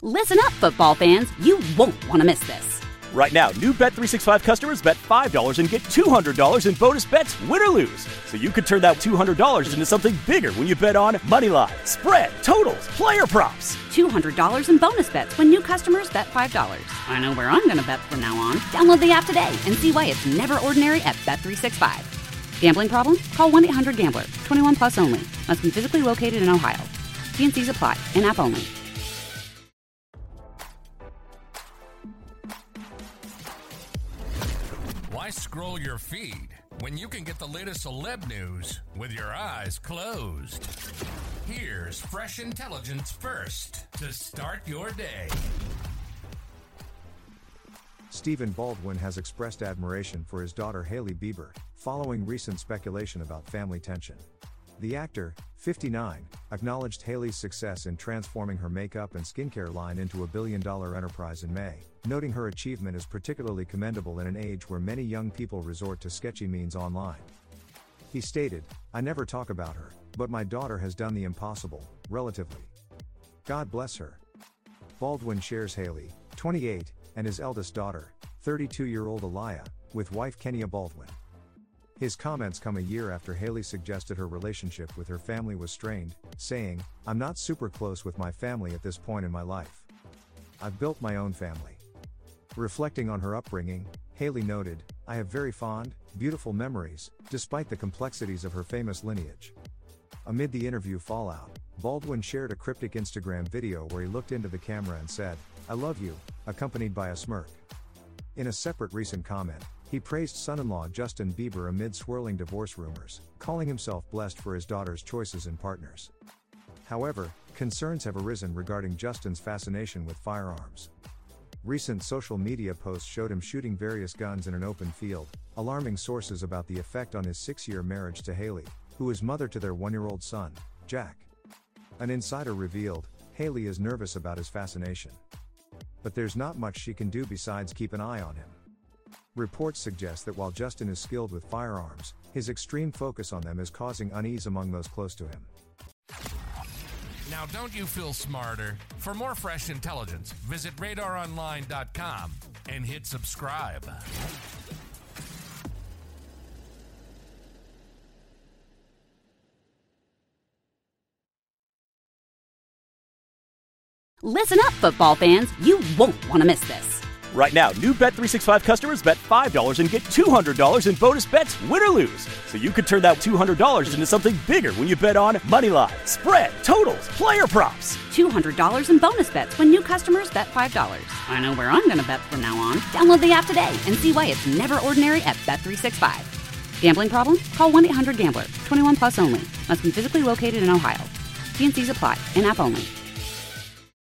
Listen up, football fans. You won't want to miss this. Right now, new Bet365 customers bet $5 and get $200 in bonus bets, win or lose. So you could turn that $200 into something bigger when you bet on money line, spread, totals, player props. $200 in bonus bets when new customers bet $5. I know where I'm going to bet from now on. Download the app today and see why it's never ordinary at Bet365. Gambling problem? Call 1-800-GAMBLER. 21 plus only. Must be physically located in Ohio. T&Cs apply. In-app only. Why scroll your feed when you can get the latest celeb news with your eyes closed? Here's fresh intelligence first to start your day. Stephen Baldwin has expressed admiration for his daughter Hailey Bieber, following recent speculation about family tension. The actor, 59, acknowledged Hailey's success in transforming her makeup and skincare line into a billion-dollar enterprise in May, noting her achievement is particularly commendable in an age where many young people resort to sketchy means online. He stated, "I never talk about her, but my daughter has done the impossible, relatively. God bless her." Baldwin shares Hailey, 28, and his eldest daughter, 32-year-old Aliyah, with wife Kenya Baldwin. His comments come a year after Hailey suggested her relationship with her family was strained, saying, "I'm not super close with my family at this point in my life. I've built my own family." Reflecting on her upbringing, Hailey noted, "I have very fond, beautiful memories, despite the complexities of her famous lineage." Amid the interview fallout, Baldwin shared a cryptic Instagram video where he looked into the camera and said, "I love you," accompanied by a smirk. In a separate recent comment, he praised son-in-law Justin Bieber amid swirling divorce rumors, calling himself blessed for his daughter's choices in partners. However, concerns have arisen regarding Justin's fascination with firearms. Recent social media posts showed him shooting various guns in an open field, alarming sources about the effect on his 6-year marriage to Hailey, who is mother to their 1-year-old son, Jack. An insider revealed, Hailey is nervous about his fascination. But there's not much she can do besides keep an eye on him. Reports suggest that while Justin is skilled with firearms, his extreme focus on them is causing unease among those close to him. Now, don't you feel smarter? For more fresh intelligence, visit RadarOnline.com and hit subscribe. Listen up, football fans. You won't want to miss this. Right now, new Bet365 customers bet $5 and get $200 in bonus bets, win or lose. So you could turn that $200 into something bigger when you bet on money line, spread, totals, player props. $200 in bonus bets when new customers bet $5. I know where I'm going to bet from now on. Download the app today and see why it's never ordinary at Bet365. Gambling problem? Call 1-800-GAMBLER. 21 plus only. Must be physically located in Ohio. T&Cs apply. In-app only.